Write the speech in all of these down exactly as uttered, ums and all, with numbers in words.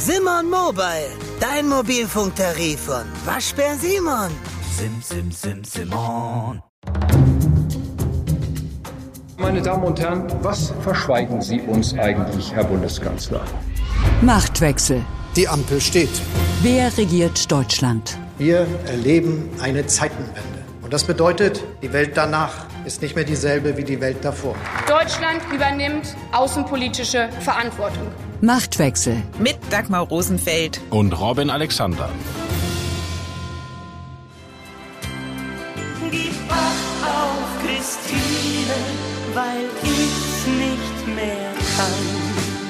Simon Mobile, dein Mobilfunktarif von Waschbär Simon. Sim, sim, sim, Simon. Meine Damen und Herren, was verschweigen Sie uns eigentlich, Herr Bundeskanzler? Machtwechsel. Die Ampel steht. Wer regiert Deutschland? Wir erleben eine Zeitenwende. Und das bedeutet, die Welt danach ist nicht mehr dieselbe wie die Welt davor. Deutschland übernimmt außenpolitische Verantwortung. Machtwechsel. Mit Dagmar Rosenfeld und Robin Alexander. Gib Acht auf Christine, weil ich's nicht mehr kann.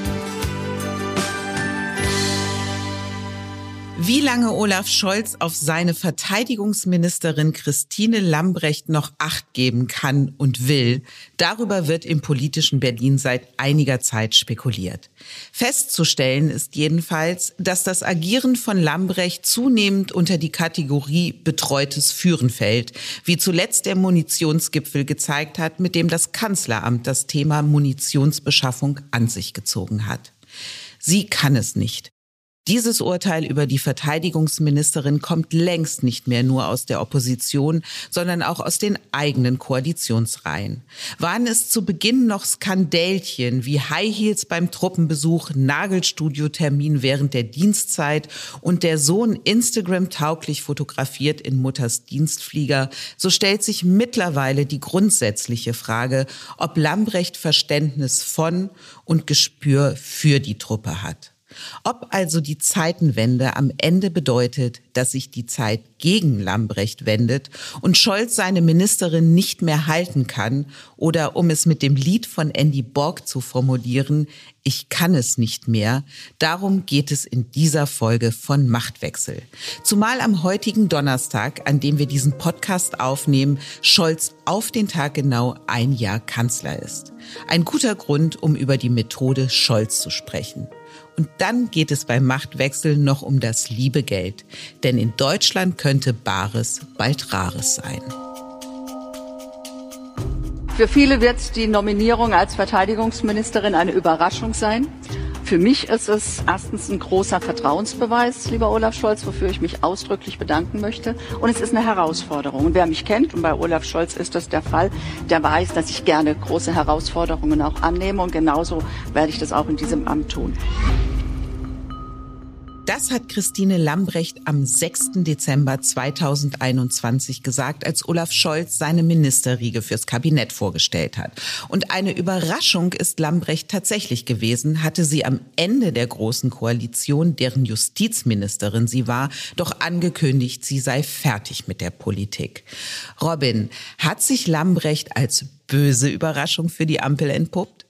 Wie lange Olaf Scholz auf seine Verteidigungsministerin Christine Lambrecht noch Acht geben kann und will, darüber wird im politischen Berlin seit einiger Zeit spekuliert. Festzustellen ist jedenfalls, dass das Agieren von Lambrecht zunehmend unter die Kategorie betreutes Führen fällt, wie zuletzt der Munitionsgipfel gezeigt hat, mit dem das Kanzleramt das Thema Munitionsbeschaffung an sich gezogen hat. Sie kann es nicht. Dieses Urteil über die Verteidigungsministerin kommt längst nicht mehr nur aus der Opposition, sondern auch aus den eigenen Koalitionsreihen. Waren es zu Beginn noch Skandälchen wie High Heels beim Truppenbesuch, Nagelstudio-Termin während der Dienstzeit und der Sohn Instagram-tauglich fotografiert in Mutters Dienstflieger, so stellt sich mittlerweile die grundsätzliche Frage, ob Lambrecht Verständnis von und Gespür für die Truppe hat. Ob also die Zeitenwende am Ende bedeutet, dass sich die Zeit gegen Lambrecht wendet und Scholz seine Ministerin nicht mehr halten kann oder, um es mit dem Lied von Andy Borg zu formulieren, ich kann es nicht mehr, darum geht es in dieser Folge von Machtwechsel. Zumal am heutigen Donnerstag, an dem wir diesen Podcast aufnehmen, Scholz auf den Tag genau ein Jahr Kanzler ist. Ein guter Grund, um über die Methode Scholz zu sprechen. Und dann geht es beim Machtwechsel noch um das liebe Geld. Denn in Deutschland könnte Bares bald Rares sein. Für viele wird die Nominierung als Verteidigungsministerin eine Überraschung sein. Für mich ist es erstens ein großer Vertrauensbeweis, lieber Olaf Scholz, wofür ich mich ausdrücklich bedanken möchte. Und es ist eine Herausforderung. Und wer mich kennt, und bei Olaf Scholz ist das der Fall, der weiß, dass ich gerne große Herausforderungen auch annehme. Und genauso werde ich das auch in diesem Amt tun. Das hat Christine Lambrecht am sechsten Dezember zweitausendeinundzwanzig gesagt, als Olaf Scholz seine Ministerriege fürs Kabinett vorgestellt hat. Und eine Überraschung ist Lambrecht tatsächlich gewesen, hatte sie am Ende der Großen Koalition, deren Justizministerin sie war, doch angekündigt, sie sei fertig mit der Politik. Robin, hat sich Lambrecht als böse Überraschung für die Ampel entpuppt?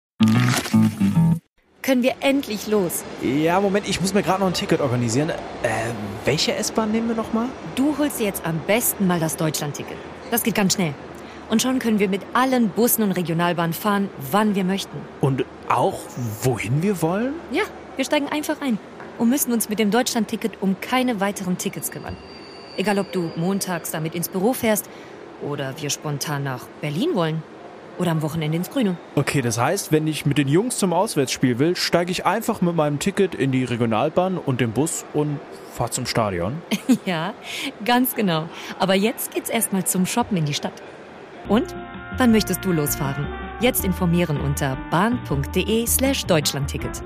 Können wir endlich los? Ja, Moment, ich muss mir gerade noch ein Ticket organisieren. Äh, welche S-Bahn nehmen wir nochmal? Du holst dir jetzt am besten mal das Deutschland-Ticket. Das geht ganz schnell. Und schon können wir mit allen Bussen und Regionalbahnen fahren, wann wir möchten. Und auch, wohin wir wollen? Ja, wir steigen einfach ein und müssen uns mit dem Deutschland-Ticket um keine weiteren Tickets kümmern. Egal, ob du montags damit ins Büro fährst oder wir spontan nach Berlin wollen. Oder am Wochenende ins Grüne. Okay, das heißt, wenn ich mit den Jungs zum Auswärtsspiel will, steige ich einfach mit meinem Ticket in die Regionalbahn und den Bus und fahre zum Stadion. Ja, ganz genau. Aber jetzt geht's erstmal zum Shoppen in die Stadt. Und? Wann möchtest du losfahren? Jetzt informieren unter bahn.de slash Deutschlandticket.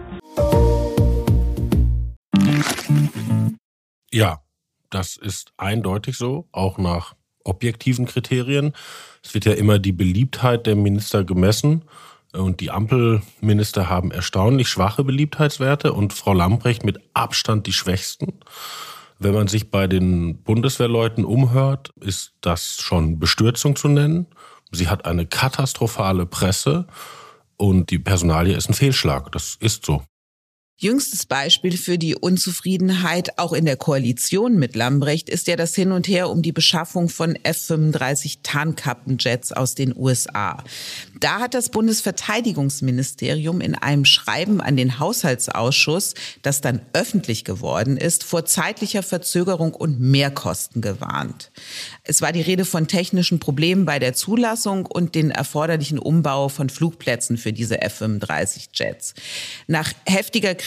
Ja, das ist eindeutig so, auch nach objektiven Kriterien. Es wird ja immer die Beliebtheit der Minister gemessen und die Ampelminister haben erstaunlich schwache Beliebtheitswerte und Frau Lambrecht mit Abstand die schwächsten. Wenn man sich bei den Bundeswehrleuten umhört, ist das schon Bestürzung zu nennen. Sie hat eine katastrophale Presse und die Personalie ist ein Fehlschlag. Das ist so. Jüngstes Beispiel für die Unzufriedenheit auch in der Koalition mit Lambrecht ist ja das Hin und Her um die Beschaffung von F fünfunddreißig Tarnkappenjets aus den U S A. Da hat das Bundesverteidigungsministerium in einem Schreiben an den Haushaltsausschuss, das dann öffentlich geworden ist, vor zeitlicher Verzögerung und Mehrkosten gewarnt. Es war die Rede von technischen Problemen bei der Zulassung und den erforderlichen Umbau von Flugplätzen für diese F fünfunddreißig Jets. Nach heftiger Kritik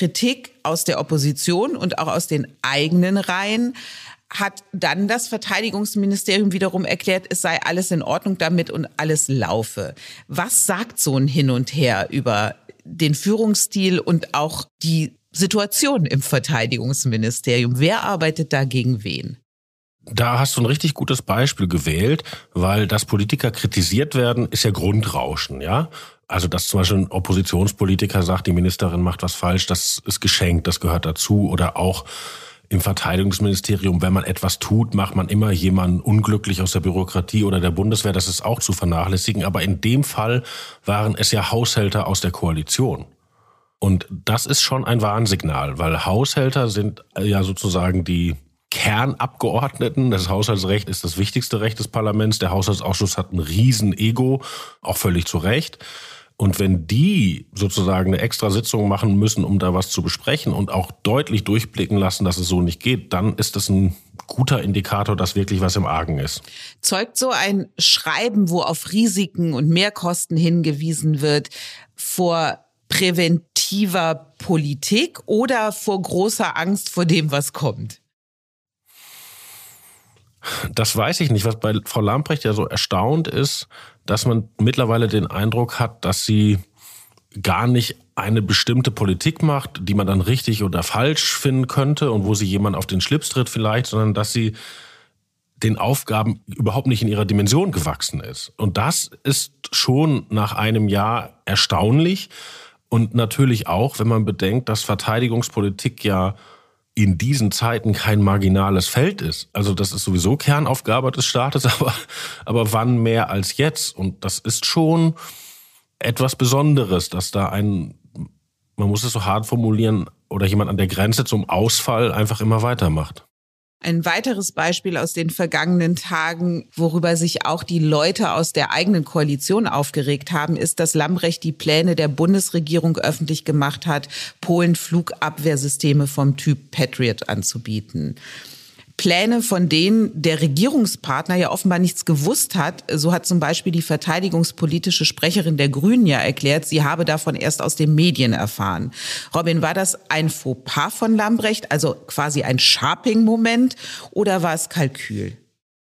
Kritik aus der Opposition und auch aus den eigenen Reihen hat dann das Verteidigungsministerium wiederum erklärt, es sei alles in Ordnung damit und alles laufe. Was sagt so ein Hin und Her über den Führungsstil und auch die Situation im Verteidigungsministerium? Wer arbeitet da gegen wen? Da hast du ein richtig gutes Beispiel gewählt, weil dass Politiker kritisiert werden, ist ja Grundrauschen, ja. Also dass zum Beispiel ein Oppositionspolitiker sagt, die Ministerin macht was falsch, das ist geschenkt, das gehört dazu. Oder auch im Verteidigungsministerium, wenn man etwas tut, macht man immer jemanden unglücklich aus der Bürokratie oder der Bundeswehr. Das ist auch zu vernachlässigen. Aber in dem Fall waren es ja Haushälter aus der Koalition. Und das ist schon ein Warnsignal, weil Haushälter sind ja sozusagen die Kernabgeordneten. Das Haushaltsrecht ist das wichtigste Recht des Parlaments. Der Haushaltsausschuss hat ein riesen Ego, auch völlig zu Recht. Und wenn die sozusagen eine extra Sitzung machen müssen, um da was zu besprechen und auch deutlich durchblicken lassen, dass es so nicht geht, dann ist das ein guter Indikator, dass wirklich was im Argen ist. Zeugt so ein Schreiben, wo auf Risiken und Mehrkosten hingewiesen wird, vor präventiver Politik oder vor großer Angst vor dem, was kommt? Das weiß ich nicht. Was bei Frau Lambrecht ja so erstaunt ist, dass man mittlerweile den Eindruck hat, dass sie gar nicht eine bestimmte Politik macht, die man dann richtig oder falsch finden könnte und wo sie jemand auf den Schlips tritt vielleicht, sondern dass sie den Aufgaben überhaupt nicht in ihrer Dimension gewachsen ist. Und das ist schon nach einem Jahr erstaunlich und natürlich auch, wenn man bedenkt, dass Verteidigungspolitik ja in diesen Zeiten kein marginales Feld ist. Also das ist sowieso Kernaufgabe des Staates, aber, aber wann mehr als jetzt? Und das ist schon etwas Besonderes, dass da ein, man muss es so hart formulieren, oder jemand an der Grenze zum Ausfall einfach immer weitermacht. Ein weiteres Beispiel aus den vergangenen Tagen, worüber sich auch die Leute aus der eigenen Koalition aufgeregt haben, ist, dass Lambrecht die Pläne der Bundesregierung öffentlich gemacht hat, Polen Flugabwehrsysteme vom Typ Patriot anzubieten. Pläne, von denen der Regierungspartner ja offenbar nichts gewusst hat. So hat zum Beispiel die verteidigungspolitische Sprecherin der Grünen ja erklärt, sie habe davon erst aus den Medien erfahren. Robin, war das ein Fauxpas von Lambrecht, also quasi ein Sharping-Moment, oder war es Kalkül?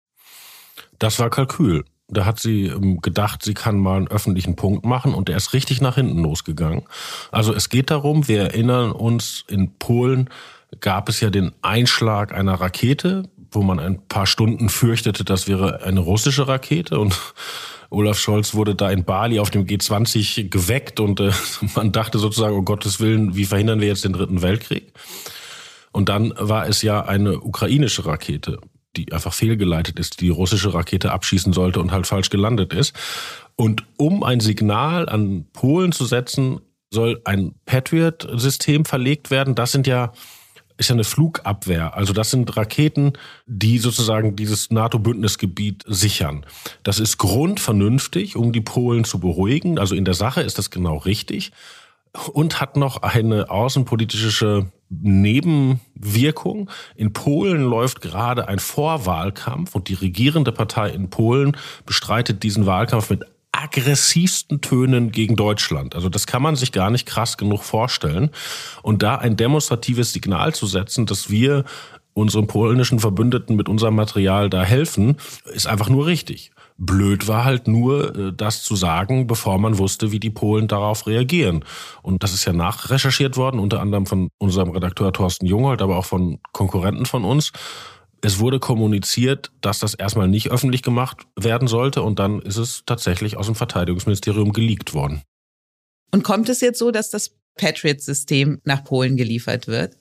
Das war Kalkül. Da hat sie gedacht, sie kann mal einen öffentlichen Punkt machen und der ist richtig nach hinten losgegangen. Also es geht darum, wir erinnern uns, in Polen gab es ja den Einschlag einer Rakete, wo man ein paar Stunden fürchtete, das wäre eine russische Rakete. Und Olaf Scholz wurde da in Bali auf dem G zwanzig geweckt und äh, man dachte sozusagen, um Gottes Willen, wie verhindern wir jetzt den Dritten Weltkrieg? Und dann war es ja eine ukrainische Rakete, die einfach fehlgeleitet ist, die russische Rakete abschießen sollte und halt falsch gelandet ist. Und um ein Signal an Polen zu setzen, soll ein Patriot-System verlegt werden. Das sind ja ist ja eine Flugabwehr. Also das sind Raketen, die sozusagen dieses NATO-Bündnisgebiet sichern. Das ist grundvernünftig, um die Polen zu beruhigen. Also in der Sache ist das genau richtig. Und hat noch eine außenpolitische Nebenwirkung. In Polen läuft gerade ein Vorwahlkampf und die regierende Partei in Polen bestreitet diesen Wahlkampf mit aggressivsten Tönen gegen Deutschland. Also das kann man sich gar nicht krass genug vorstellen. Und da ein demonstratives Signal zu setzen, dass wir unseren polnischen Verbündeten mit unserem Material da helfen, ist einfach nur richtig. Blöd war halt nur, das zu sagen, bevor man wusste, wie die Polen darauf reagieren. Und das ist ja nachrecherchiert worden, unter anderem von unserem Redakteur Thorsten Jungholt, aber auch von Konkurrenten von uns. Es wurde kommuniziert, dass das erstmal nicht öffentlich gemacht werden sollte und dann ist es tatsächlich aus dem Verteidigungsministerium geleakt worden. Und kommt es jetzt so, dass das Patriot-System nach Polen geliefert wird?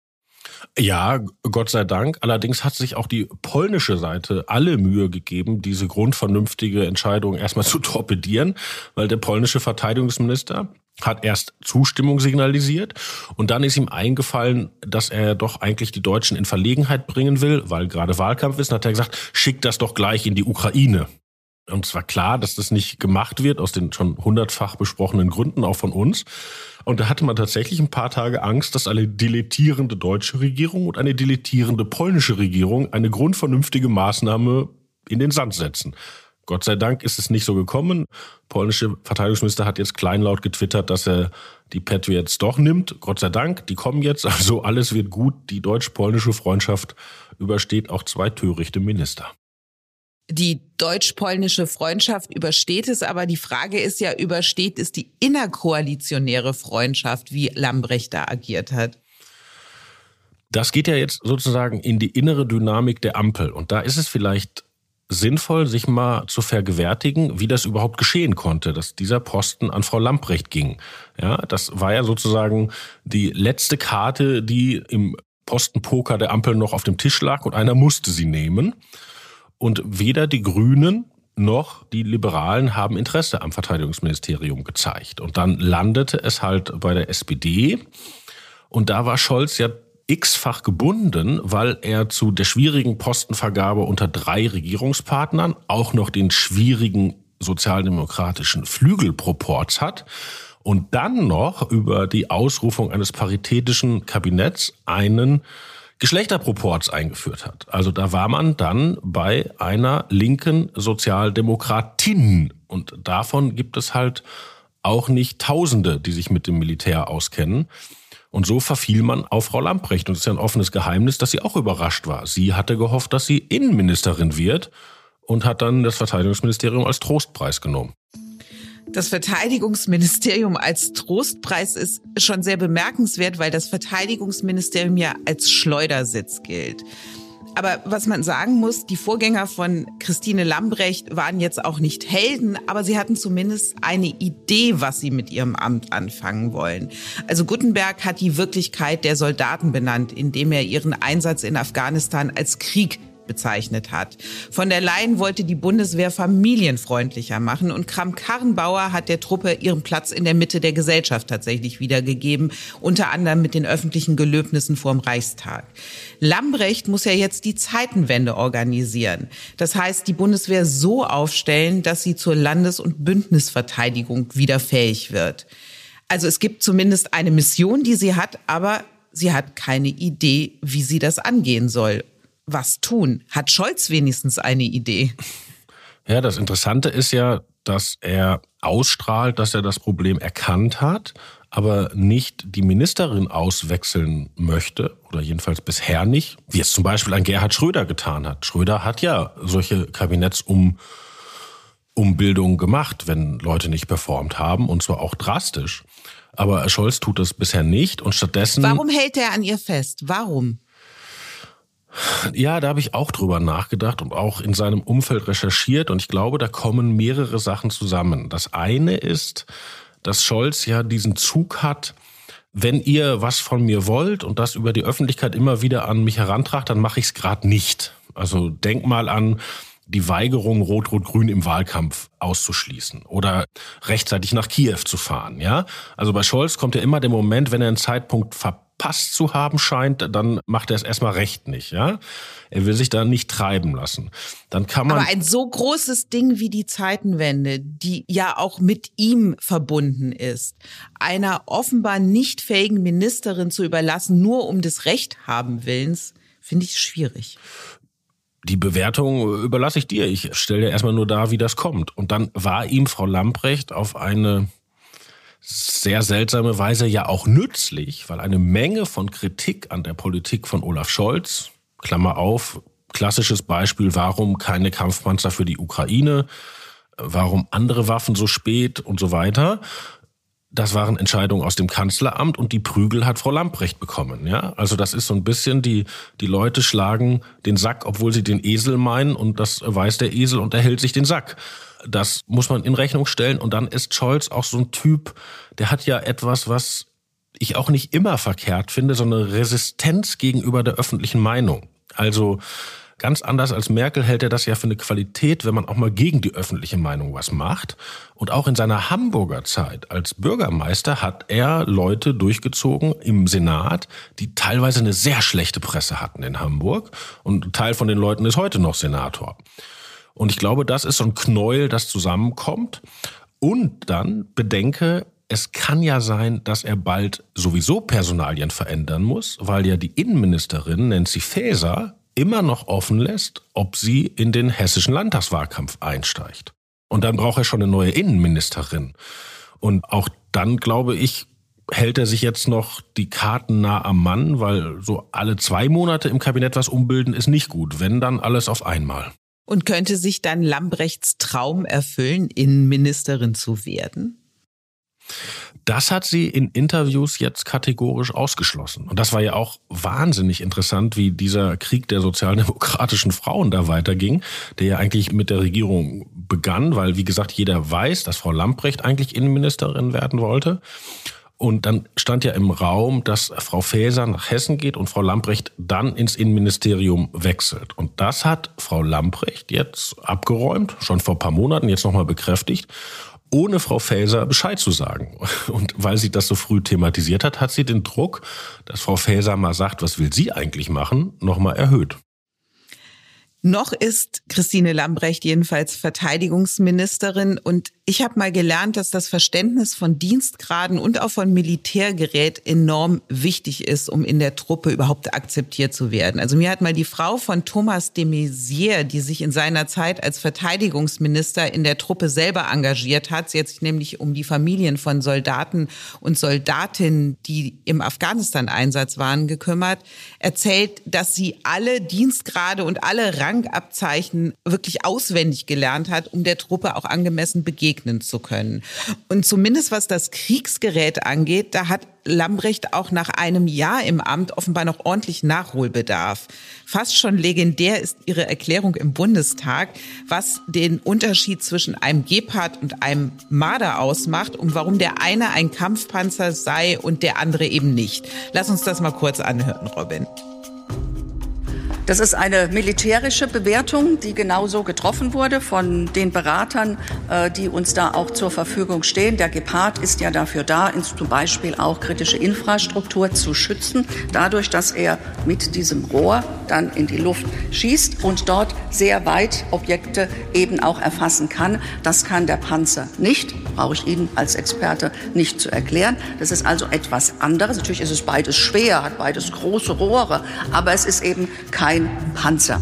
Ja, Gott sei Dank. Allerdings hat sich auch die polnische Seite alle Mühe gegeben, diese grundvernünftige Entscheidung erstmal zu torpedieren, weil der polnische Verteidigungsminister hat erst Zustimmung signalisiert und dann ist ihm eingefallen, dass er doch eigentlich die Deutschen in Verlegenheit bringen will, weil gerade Wahlkampf ist. Dann hat er gesagt, schickt das doch gleich in die Ukraine. Und es war klar, dass das nicht gemacht wird, aus den schon hundertfach besprochenen Gründen, auch von uns. Und da hatte man tatsächlich ein paar Tage Angst, dass eine dilettierende deutsche Regierung und eine dilettierende polnische Regierung eine grundvernünftige Maßnahme in den Sand setzen. Gott sei Dank ist es nicht so gekommen. Der polnische Verteidigungsminister hat jetzt kleinlaut getwittert, dass er die Patriots doch nimmt. Gott sei Dank, die kommen jetzt, also alles wird gut. Die deutsch-polnische Freundschaft übersteht auch zwei törichte Minister. Die deutsch-polnische Freundschaft übersteht es, aber die Frage ist ja, übersteht es die innerkoalitionäre Freundschaft, wie Lambrecht da agiert hat? Das geht ja jetzt sozusagen in die innere Dynamik der Ampel. Und da ist es vielleicht sinnvoll, sich mal zu vergewärtigen, wie das überhaupt geschehen konnte, dass dieser Posten an Frau Lambrecht ging. Ja, das war ja sozusagen die letzte Karte, die im Postenpoker der Ampel noch auf dem Tisch lag und einer musste sie nehmen. Und weder die Grünen noch die Liberalen haben Interesse am Verteidigungsministerium gezeigt. Und dann landete es halt bei der S P D. Und da war Scholz ja x-fach gebunden, weil er zu der schwierigen Postenvergabe unter drei Regierungspartnern auch noch den schwierigen sozialdemokratischen Flügelproporz hat und dann noch über die Ausrufung eines paritätischen Kabinetts einen Geschlechterproporz eingeführt hat. Also da war man dann bei einer linken Sozialdemokratin und davon gibt es halt auch nicht Tausende, die sich mit dem Militär auskennen. Und so verfiel man auf Frau Lambrecht. Und es ist ja ein offenes Geheimnis, dass sie auch überrascht war. Sie hatte gehofft, dass sie Innenministerin wird und hat dann das Verteidigungsministerium als Trostpreis genommen. Das Verteidigungsministerium als Trostpreis ist schon sehr bemerkenswert, weil das Verteidigungsministerium ja als Schleudersitz gilt. Aber was man sagen muss, die Vorgänger von Christine Lambrecht waren jetzt auch nicht Helden, aber sie hatten zumindest eine Idee, was sie mit ihrem Amt anfangen wollen. Also Guttenberg hat die Wirklichkeit der Soldaten benannt, indem er ihren Einsatz in Afghanistan als Krieg bezeichnet hat. Von der Leyen wollte die Bundeswehr familienfreundlicher machen und Kramp-Karrenbauer hat der Truppe ihren Platz in der Mitte der Gesellschaft tatsächlich wiedergegeben, unter anderem mit den öffentlichen Gelöbnissen vorm Reichstag. Lambrecht muss ja jetzt die Zeitenwende organisieren. Das heißt, die Bundeswehr so aufstellen, dass sie zur Landes- und Bündnisverteidigung wieder fähig wird. Also es gibt zumindest eine Mission, die sie hat, aber sie hat keine Idee, wie sie das angehen soll. Was tun? Hat Scholz wenigstens eine Idee? Ja, das Interessante ist ja, dass er ausstrahlt, dass er das Problem erkannt hat, aber nicht die Ministerin auswechseln möchte, oder jedenfalls bisher nicht, wie es zum Beispiel ein Gerhard Schröder getan hat. Schröder hat ja solche Kabinettsumbildungen gemacht, wenn Leute nicht performt haben, und zwar auch drastisch. Aber Scholz tut das bisher nicht und stattdessen... Warum hält er an ihr fest? Warum? Ja, da habe ich auch drüber nachgedacht und auch in seinem Umfeld recherchiert und ich glaube, da kommen mehrere Sachen zusammen. Das eine ist, dass Scholz ja diesen Zug hat, wenn ihr was von mir wollt und das über die Öffentlichkeit immer wieder an mich herantragt, dann mache ich es gerade nicht. Also denk mal an die Weigerung, Rot-Rot-Grün im Wahlkampf auszuschließen oder rechtzeitig nach Kiew zu fahren. Ja, also bei Scholz kommt ja immer der Moment, wenn er einen Zeitpunkt verpasst zu haben scheint, dann macht er es erstmal recht nicht. Ja, er will sich da nicht treiben lassen. Dann kann man. Aber ein so großes Ding wie die Zeitenwende, die ja auch mit ihm verbunden ist, einer offenbar nicht fähigen Ministerin zu überlassen, nur um des Rechthaben Willens, finde ich schwierig. Die Bewertung überlasse ich dir. Ich stelle dir erstmal nur dar, wie das kommt. Und dann war ihm Frau Lambrecht auf eine sehr seltsame Weise ja auch nützlich, weil eine Menge von Kritik an der Politik von Olaf Scholz, Klammer auf, klassisches Beispiel, warum keine Kampfpanzer für die Ukraine, warum andere Waffen so spät und so weiter, das waren Entscheidungen aus dem Kanzleramt und die Prügel hat Frau Lambrecht bekommen. Ja, also das ist so ein bisschen, die die Leute schlagen den Sack, obwohl sie den Esel meinen und das weiß der Esel und er hält sich den Sack. Das muss man in Rechnung stellen und dann ist Scholz auch so ein Typ, der hat ja etwas, was ich auch nicht immer verkehrt finde, so eine Resistenz gegenüber der öffentlichen Meinung. Also ganz anders als Merkel hält er das ja für eine Qualität, wenn man auch mal gegen die öffentliche Meinung was macht. Und auch in seiner Hamburger Zeit als Bürgermeister hat er Leute durchgezogen im Senat, die teilweise eine sehr schlechte Presse hatten in Hamburg. Und ein Teil von den Leuten ist heute noch Senator. Und ich glaube, das ist so ein Knäuel, das zusammenkommt. Und dann bedenke, es kann ja sein, dass er bald sowieso Personalien verändern muss, weil ja die Innenministerin Nancy Faeser immer noch offen lässt, ob sie in den hessischen Landtagswahlkampf einsteigt. Und dann braucht er schon eine neue Innenministerin. Und auch dann, glaube ich, hält er sich jetzt noch die Karten nah am Mann, weil so alle zwei Monate im Kabinett was umbilden ist nicht gut, wenn dann alles auf einmal. Und könnte sich dann Lambrechts Traum erfüllen, Innenministerin zu werden? Das hat sie in Interviews jetzt kategorisch ausgeschlossen. Und das war ja auch wahnsinnig interessant, wie dieser Krieg der sozialdemokratischen Frauen da weiterging, der ja eigentlich mit der Regierung begann, weil, wie gesagt, jeder weiß, dass Frau Lambrecht eigentlich Innenministerin werden wollte. Und dann stand ja im Raum, dass Frau Faeser nach Hessen geht und Frau Lambrecht dann ins Innenministerium wechselt. Und das hat Frau Lambrecht jetzt abgeräumt, schon vor ein paar Monaten, jetzt nochmal bekräftigt, ohne Frau Faeser Bescheid zu sagen. Und weil sie das so früh thematisiert hat, hat sie den Druck, dass Frau Faeser mal sagt, was will sie eigentlich machen, nochmal erhöht. Noch ist Christine Lambrecht jedenfalls Verteidigungsministerin und ich habe mal gelernt, dass das Verständnis von Dienstgraden und auch von Militärgerät enorm wichtig ist, um in der Truppe überhaupt akzeptiert zu werden. Also mir hat mal die Frau von Thomas de Maizière, die sich in seiner Zeit als Verteidigungsminister in der Truppe selber engagiert hat, sie hat sich nämlich um die Familien von Soldaten und Soldatinnen, die im Afghanistan-Einsatz waren, gekümmert, erzählt, dass sie alle Dienstgrade und alle Rangabzeichen wirklich auswendig gelernt hat, um der Truppe auch angemessen begegnen zu können. Und zumindest was das Kriegsgerät angeht, da hat Lambrecht auch nach einem Jahr im Amt offenbar noch ordentlich Nachholbedarf. Fast schon legendär ist ihre Erklärung im Bundestag, was den Unterschied zwischen einem Gepard und einem Marder ausmacht und warum der eine ein Kampfpanzer sei und der andere eben nicht. Lass uns das mal kurz anhören, Robin. Das ist eine militärische Bewertung, die genauso getroffen wurde von den Beratern, die uns da auch zur Verfügung stehen. Der Gepard ist ja dafür da, zum Beispiel auch kritische Infrastruktur zu schützen, dadurch, dass er mit diesem Rohr dann in die Luft schießt und dort sehr weit Objekte eben auch erfassen kann. Das kann der Panzer nicht, brauche ich Ihnen als Experte nicht zu erklären. Das ist also etwas anderes. Natürlich ist es beides schwer, hat beides große Rohre, aber es ist eben kein Panzer.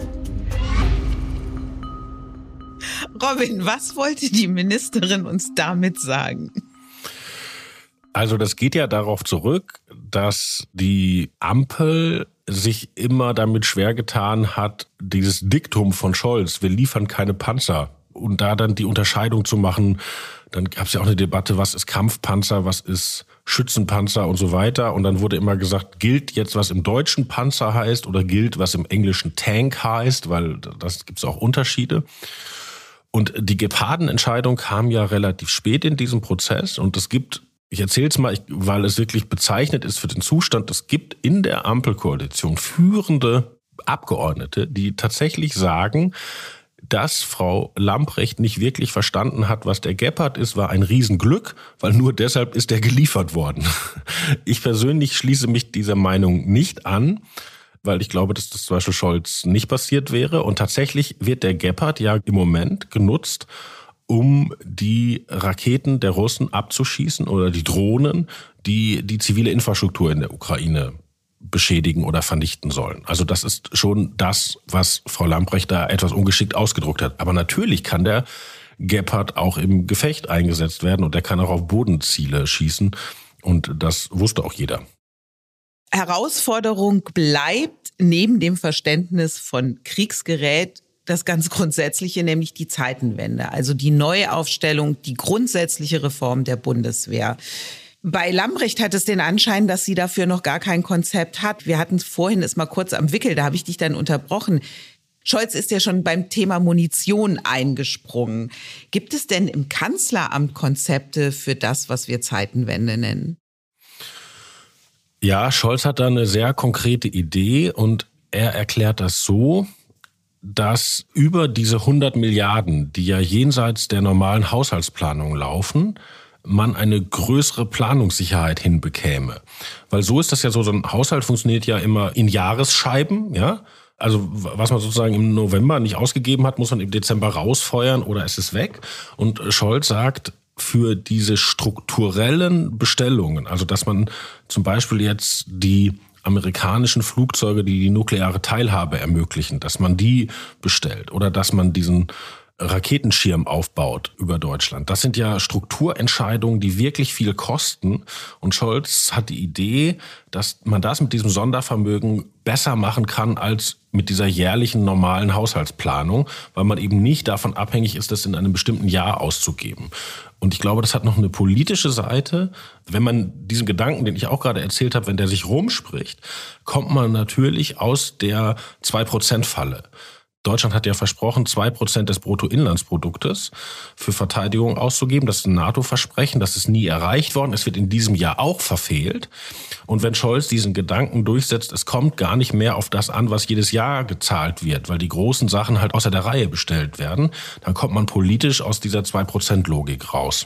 Robin, was wollte die Ministerin uns damit sagen? Also das geht ja darauf zurück, dass die Ampel sich immer damit schwer getan hat, dieses Diktum von Scholz, wir liefern keine Panzer. Und da dann die Unterscheidung zu machen, dann gab es ja auch eine Debatte, was ist Kampfpanzer, was ist Schützenpanzer und so weiter. Und dann wurde immer gesagt, gilt jetzt, was im Deutschen Panzer heißt oder gilt, was im Englischen Tank heißt, weil das gibt es auch Unterschiede. Und die Gepardenentscheidung kam ja relativ spät in diesem Prozess. Und es gibt, ich erzähle es mal, weil es wirklich bezeichnet ist für den Zustand, es gibt in der Ampelkoalition führende Abgeordnete, die tatsächlich sagen, dass Frau Lambrecht nicht wirklich verstanden hat, was der Gepard ist, war ein Riesenglück, weil nur deshalb ist er geliefert worden. Ich persönlich schließe mich dieser Meinung nicht an, weil ich glaube, dass das zum Beispiel Scholz nicht passiert wäre. Und tatsächlich wird der Gepard ja im Moment genutzt, um die Raketen der Russen abzuschießen oder die Drohnen, die die zivile Infrastruktur in der Ukraine beschädigen oder vernichten sollen. Also das ist schon das, was Frau Lambrecht da etwas ungeschickt ausgedruckt hat. Aber natürlich kann der Gepard auch im Gefecht eingesetzt werden und der kann auch auf Bodenziele schießen. Und das wusste auch jeder. Herausforderung bleibt neben dem Verständnis von Kriegsgerät das ganz Grundsätzliche, nämlich die Zeitenwende, also die Neuaufstellung, die grundsätzliche Reform der Bundeswehr. Bei Lambrecht hat es den Anschein, dass sie dafür noch gar kein Konzept hat. Wir hatten es vorhin, ist mal kurz am Wickel, da habe ich dich dann unterbrochen. Scholz ist ja schon beim Thema Munition eingesprungen. Gibt es denn im Kanzleramt Konzepte für das, was wir Zeitenwende nennen? Ja, Scholz hat da eine sehr konkrete Idee und er erklärt das so, dass über diese hundert Milliarden, die ja jenseits der normalen Haushaltsplanung laufen, man eine größere Planungssicherheit hinbekäme. Weil so ist das ja so, so ein Haushalt funktioniert ja immer in Jahresscheiben, ja. Also was man sozusagen im November nicht ausgegeben hat, muss man im Dezember rausfeuern oder es ist weg. Und Scholz sagt, für diese strukturellen Bestellungen, also dass man zum Beispiel jetzt die amerikanischen Flugzeuge, die die nukleare Teilhabe ermöglichen, dass man die bestellt oder dass man diesen Raketenschirm aufbaut über Deutschland. Das sind ja Strukturentscheidungen, die wirklich viel kosten. Und Scholz hat die Idee, dass man das mit diesem Sondervermögen besser machen kann als mit dieser jährlichen normalen Haushaltsplanung, weil man eben nicht davon abhängig ist, das in einem bestimmten Jahr auszugeben. Und ich glaube, das hat noch eine politische Seite. Wenn man diesen Gedanken, den ich auch gerade erzählt habe, wenn der sich rumspricht, kommt man natürlich aus der zwei Prozent Falle. Deutschland hat ja versprochen, zwei Prozent des Bruttoinlandsproduktes für Verteidigung auszugeben. Das ist ein NATO-Versprechen, das ist nie erreicht worden. Es wird in diesem Jahr auch verfehlt. Und wenn Scholz diesen Gedanken durchsetzt, es kommt gar nicht mehr auf das an, was jedes Jahr gezahlt wird, weil die großen Sachen halt außer der Reihe bestellt werden, dann kommt man politisch aus dieser zwei Prozent Logik raus.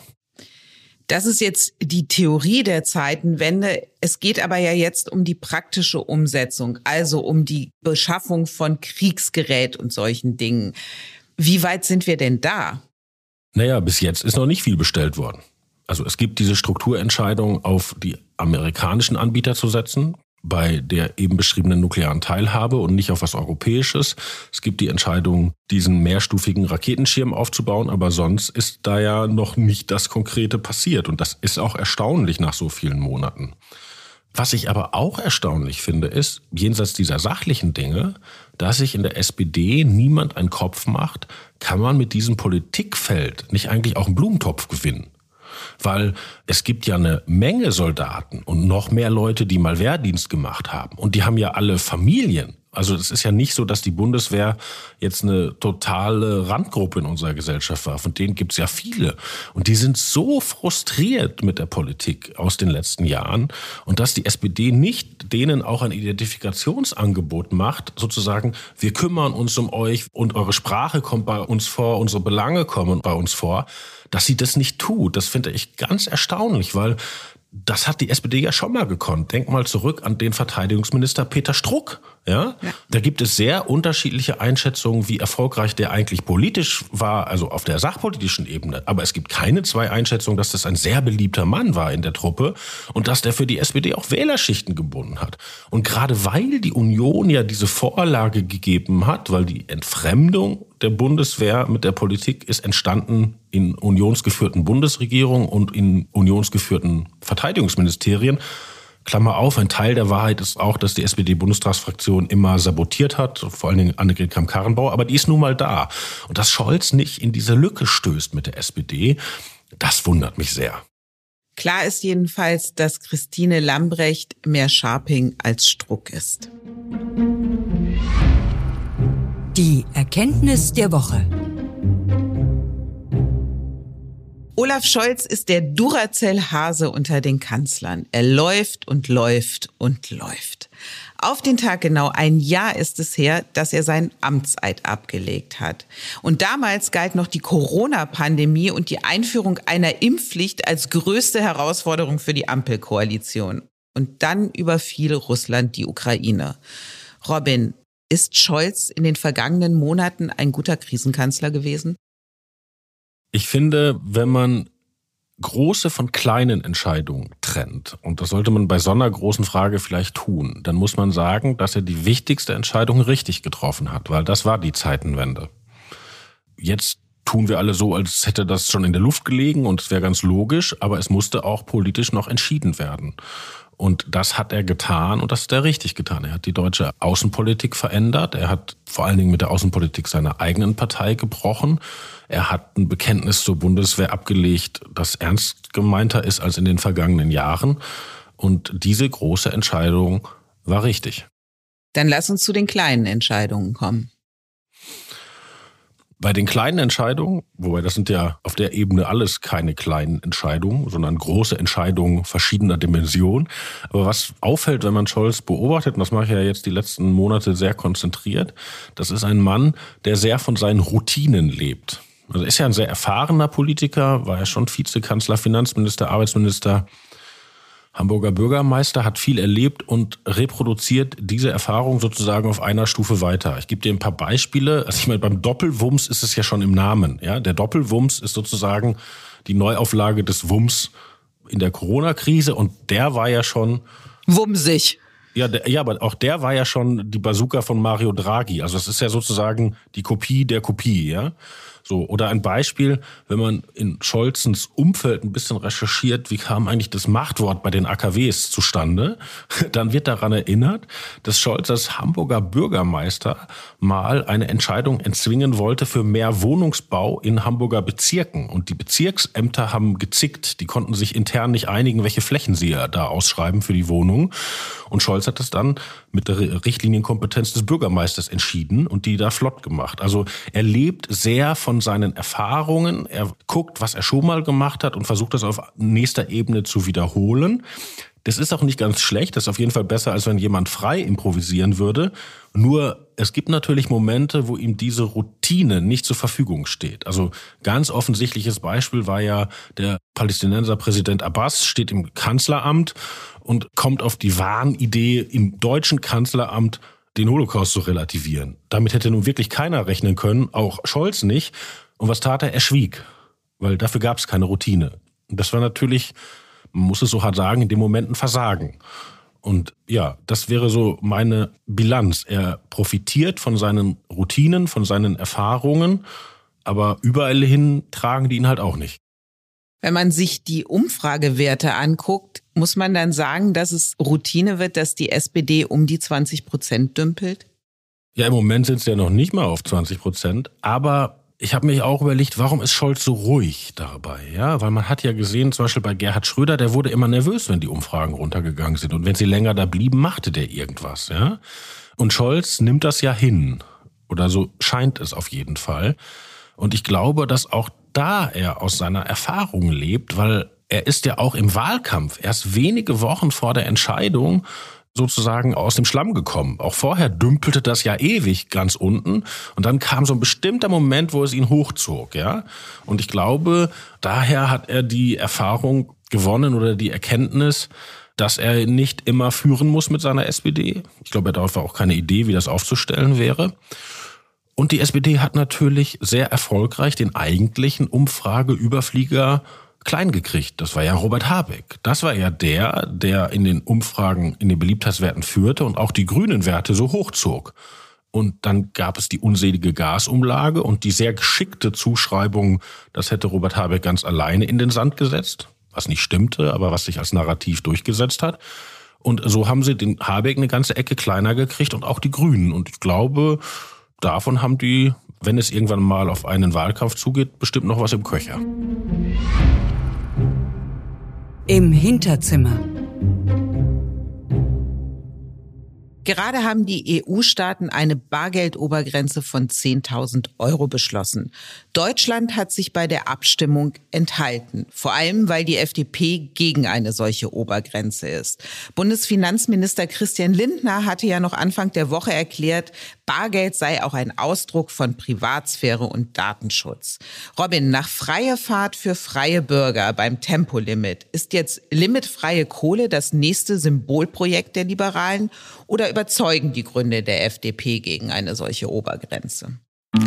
Das ist jetzt die Theorie der Zeitenwende. Es geht aber ja jetzt um die praktische Umsetzung, also um die Beschaffung von Kriegsgerät und solchen Dingen. Wie weit sind wir denn da? Naja, bis jetzt ist noch nicht viel bestellt worden. Also es gibt diese Strukturentscheidung, auf die amerikanischen Anbieter zu setzen, bei der eben beschriebenen nuklearen Teilhabe und nicht auf was Europäisches. Es gibt die Entscheidung, diesen mehrstufigen Raketenschirm aufzubauen, aber sonst ist da ja noch nicht das Konkrete passiert. Und das ist auch erstaunlich nach so vielen Monaten. Was ich aber auch erstaunlich finde, ist, jenseits dieser sachlichen Dinge, dass sich in der S P D niemand einen Kopf macht, kann man mit diesem Politikfeld nicht eigentlich auch einen Blumentopf gewinnen? Weil es gibt ja eine Menge Soldaten und noch mehr Leute, die mal Wehrdienst gemacht haben. Und die haben ja alle Familien. Also es ist ja nicht so, dass die Bundeswehr jetzt eine totale Randgruppe in unserer Gesellschaft war. Von denen gibt es ja viele. Und die sind so frustriert mit der Politik aus den letzten Jahren. Und dass die S P D nicht denen auch ein Identifikationsangebot macht, sozusagen, wir kümmern uns um euch und eure Sprache kommt bei uns vor, unsere Belange kommen bei uns vor, dass sie das nicht tut. Das finde ich ganz erstaunlich, weil das hat die S P D ja schon mal gekonnt. Denk mal zurück an den Verteidigungsminister Peter Struck. Ja? Ja. Da gibt es sehr unterschiedliche Einschätzungen, wie erfolgreich der eigentlich politisch war, also auf der sachpolitischen Ebene. Aber es gibt keine zwei Einschätzungen, dass das ein sehr beliebter Mann war in der Truppe und dass der für die S P D auch Wählerschichten gebunden hat. Und gerade weil die Union ja diese Vorlage gegeben hat, weil die Entfremdung der Bundeswehr mit der Politik ist entstanden in unionsgeführten Bundesregierungen und in unionsgeführten Verteidigungsministerien. Klammer auf, ein Teil der Wahrheit ist auch, dass die S P D-Bundestagsfraktion immer sabotiert hat, vor allen Dingen Annegret Kramp-Karrenbauer, aber die ist nun mal da. Und dass Scholz nicht in diese Lücke stößt mit der S P D, das wundert mich sehr. Klar ist jedenfalls, dass Christine Lambrecht mehr Scharping als Struck ist. Die Erkenntnis der Woche. Olaf Scholz ist der Duracell-Hase unter den Kanzlern. Er läuft und läuft und läuft. Auf den Tag genau ein Jahr ist es her, dass er seinen Amtseid abgelegt hat. Und damals galt noch die Corona-Pandemie und die Einführung einer Impfpflicht als größte Herausforderung für die Ampelkoalition. Und dann überfiel Russland die Ukraine. Robin, ist Scholz in den vergangenen Monaten ein guter Krisenkanzler gewesen? Ich finde, wenn man große von kleinen Entscheidungen trennt, und das sollte man bei so einer großen Frage vielleicht tun, dann muss man sagen, dass er die wichtigste Entscheidung richtig getroffen hat, weil das war die Zeitenwende. Jetzt tun wir alle so, als hätte das schon in der Luft gelegen und es wäre ganz logisch, aber es musste auch politisch noch entschieden werden. Und das hat er getan und das hat er richtig getan. Er hat die deutsche Außenpolitik verändert. Er hat vor allen Dingen mit der Außenpolitik seiner eigenen Partei gebrochen. Er hat ein Bekenntnis zur Bundeswehr abgelegt, das ernst gemeinter ist als in den vergangenen Jahren. Und diese große Entscheidung war richtig. Dann lass uns zu den kleinen Entscheidungen kommen. Bei den kleinen Entscheidungen, wobei das sind ja auf der Ebene alles keine kleinen Entscheidungen, sondern große Entscheidungen verschiedener Dimensionen. Aber was auffällt, wenn man Scholz beobachtet, und das mache ich ja jetzt die letzten Monate sehr konzentriert, das ist ein Mann, der sehr von seinen Routinen lebt. Also er ist ja ein sehr erfahrener Politiker, war ja schon Vizekanzler, Finanzminister, Arbeitsminister, Hamburger Bürgermeister, hat viel erlebt und reproduziert diese Erfahrung sozusagen auf einer Stufe weiter. Ich gebe dir ein paar Beispiele. Also ich meine, beim Doppelwumms ist es ja schon im Namen. Ja, der Doppelwumms ist sozusagen die Neuauflage des Wumms in der Corona-Krise und der war ja schon wumsig. Ja, der, ja, aber auch der war ja schon die Bazooka von Mario Draghi. Also das ist ja sozusagen die Kopie der Kopie, ja. So, oder ein Beispiel, wenn man in Scholzens Umfeld ein bisschen recherchiert, wie kam eigentlich das Machtwort bei den A K Ws zustande, dann wird daran erinnert, dass Scholz als Hamburger Bürgermeister mal eine Entscheidung erzwingen wollte für mehr Wohnungsbau in Hamburger Bezirken. Und die Bezirksämter haben gezickt, die konnten sich intern nicht einigen, welche Flächen sie da ausschreiben für die Wohnung. Und Scholz hat das dann mit der Richtlinienkompetenz des Bürgermeisters entschieden und die da flott gemacht. Also er lebt sehr von seinen Erfahrungen, er guckt, was er schon mal gemacht hat und versucht das auf nächster Ebene zu wiederholen. Das ist auch nicht ganz schlecht, das ist auf jeden Fall besser, als wenn jemand frei improvisieren würde. Nur es gibt natürlich Momente, wo ihm diese Routine nicht zur Verfügung steht. Also ganz offensichtliches Beispiel war ja der Palästinenser Präsident Abbas, steht im Kanzleramt und kommt auf die Wahnidee, im deutschen Kanzleramt den Holocaust zu relativieren. Damit hätte nun wirklich keiner rechnen können, auch Scholz nicht. Und was tat er? Er schwieg, weil dafür gab es keine Routine. Und das war natürlich, man muss es so hart sagen, in dem Moment ein Versagen. Und ja, das wäre so meine Bilanz. Er profitiert von seinen Routinen, von seinen Erfahrungen, aber überall hin tragen die ihn halt auch nicht. Wenn man sich die Umfragewerte anguckt, muss man dann sagen, dass es Routine wird, dass die S P D um die zwanzig Prozent dümpelt? Ja, im Moment sind es ja noch nicht mal auf zwanzig Prozent, aber ich habe mich auch überlegt, warum ist Scholz so ruhig dabei? Ja, weil man hat ja gesehen, zum Beispiel bei Gerhard Schröder, der wurde immer nervös, wenn die Umfragen runtergegangen sind. Und wenn sie länger da blieben, machte der irgendwas. Ja, und Scholz nimmt das ja hin. Oder so scheint es auf jeden Fall. Und ich glaube, dass auch da er aus seiner Erfahrung lebt, weil er ist ja auch im Wahlkampf erst wenige Wochen vor der Entscheidung sozusagen aus dem Schlamm gekommen. Auch vorher dümpelte das ja ewig ganz unten und dann kam so ein bestimmter Moment, wo es ihn hochzog, ja. Und ich glaube, daher hat er die Erfahrung gewonnen oder die Erkenntnis, dass er nicht immer führen muss mit seiner S P D. Ich glaube, er hat auch keine Idee, wie das aufzustellen wäre. Und die S P D hat natürlich sehr erfolgreich den eigentlichen Umfrageüberflieger klein gekriegt. Das war ja Robert Habeck. Das war ja der, der in den Umfragen, in den Beliebtheitswerten führte und auch die grünen Werte so hochzog. Und dann gab es die unselige Gasumlage und die sehr geschickte Zuschreibung, das hätte Robert Habeck ganz alleine in den Sand gesetzt, was nicht stimmte, aber was sich als Narrativ durchgesetzt hat. Und so haben sie den Habeck eine ganze Ecke kleiner gekriegt und auch die Grünen. Und ich glaube, davon haben die, wenn es irgendwann mal auf einen Wahlkampf zugeht, bestimmt noch was im Köcher. Im Hinterzimmer. Gerade haben die E U-Staaten eine Bargeldobergrenze von zehntausend Euro beschlossen. Deutschland hat sich bei der Abstimmung enthalten, vor allem weil die F D P gegen eine solche Obergrenze ist. Bundesfinanzminister Christian Lindner hatte ja noch Anfang der Woche erklärt, Bargeld sei auch ein Ausdruck von Privatsphäre und Datenschutz. Robin, nach freie Fahrt für freie Bürger beim Tempolimit, ist jetzt limitfreie Kohle das nächste Symbolprojekt der Liberalen oder überzeugen die Gründe der F D P gegen eine solche Obergrenze?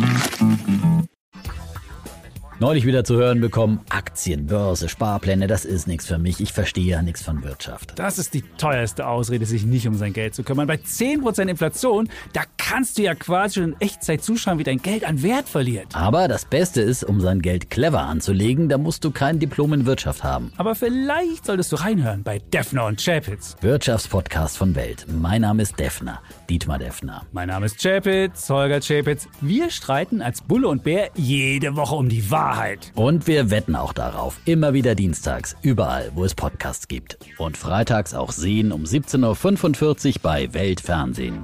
Neulich wieder zu hören bekommen, Aktien, Börse, Sparpläne, das ist nichts für mich. Ich verstehe ja nichts von Wirtschaft. Das ist die teuerste Ausrede, sich nicht um sein Geld zu kümmern. Bei zehn Prozent Inflation, da kannst du ja quasi schon in Echtzeit zuschauen, wie dein Geld an Wert verliert. Aber das Beste ist, um sein Geld clever anzulegen, da musst du kein Diplom in Wirtschaft haben. Aber vielleicht solltest du reinhören bei Defner und Chapitz. Wirtschaftspodcast von Welt. Mein Name ist Defner, Dietmar Defner. Mein Name ist Chapitz, Holger Chapitz. Wir streiten als Bulle und Bär jede Woche um die Wahrheit. Und wir wetten auch darauf. Immer wieder dienstags, überall, wo es Podcasts gibt. Und freitags auch sehen um siebzehn Uhr fünfundvierzig bei Weltfernsehen.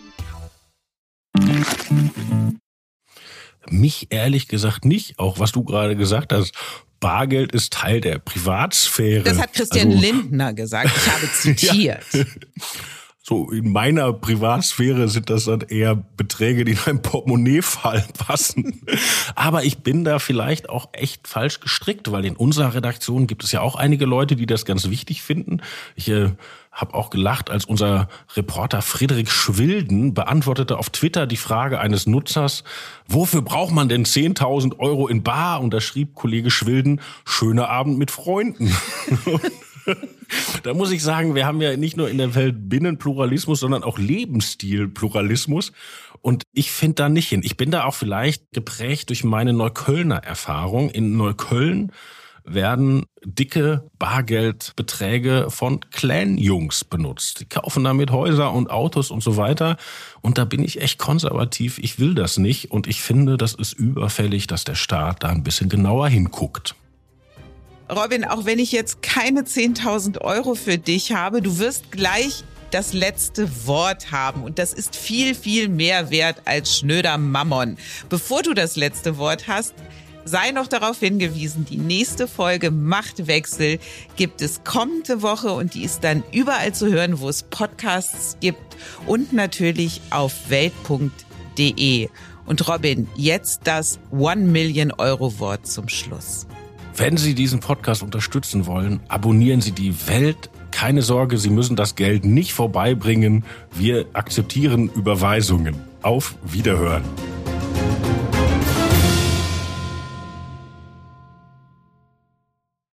Mich ehrlich gesagt nicht, auch was du gerade gesagt hast. Bargeld ist Teil der Privatsphäre. Das hat Christian also, Lindner gesagt. Ich habe zitiert. Ja. So, in meiner Privatsphäre sind das dann eher Beträge, die in ein Portemonnaie passen. Aber ich bin da vielleicht auch echt falsch gestrickt, weil in unserer Redaktion gibt es ja auch einige Leute, die das ganz wichtig finden. Ich äh, habe auch gelacht, als unser Reporter Friedrich Schwilden beantwortete auf Twitter die Frage eines Nutzers, wofür braucht man denn zehntausend Euro in bar? Und da schrieb Kollege Schwilden, schöner Abend mit Freunden. Da muss ich sagen, wir haben ja nicht nur in der Welt Binnenpluralismus, sondern auch Lebensstilpluralismus. Und ich finde da nicht hin. Ich bin da auch vielleicht geprägt durch meine Neuköllner Erfahrung. In Neukölln werden dicke Bargeldbeträge von Clan-Jungs benutzt. Die kaufen damit Häuser und Autos und so weiter. Und da bin ich echt konservativ. Ich will das nicht. Und ich finde, das ist überfällig, dass der Staat da ein bisschen genauer hinguckt. Robin, auch wenn ich jetzt keine zehntausend Euro für dich habe, du wirst gleich das letzte Wort haben. Und das ist viel, viel mehr wert als schnöder Mammon. Bevor du das letzte Wort hast, sei noch darauf hingewiesen, die nächste Folge Machtwechsel gibt es kommende Woche und die ist dann überall zu hören, wo es Podcasts gibt und natürlich auf welt punkt de. Und Robin, jetzt das One-Million-Euro-Wort zum Schluss. Wenn Sie diesen Podcast unterstützen wollen, abonnieren Sie die Welt. Keine Sorge, Sie müssen das Geld nicht vorbeibringen. Wir akzeptieren Überweisungen. Auf Wiederhören.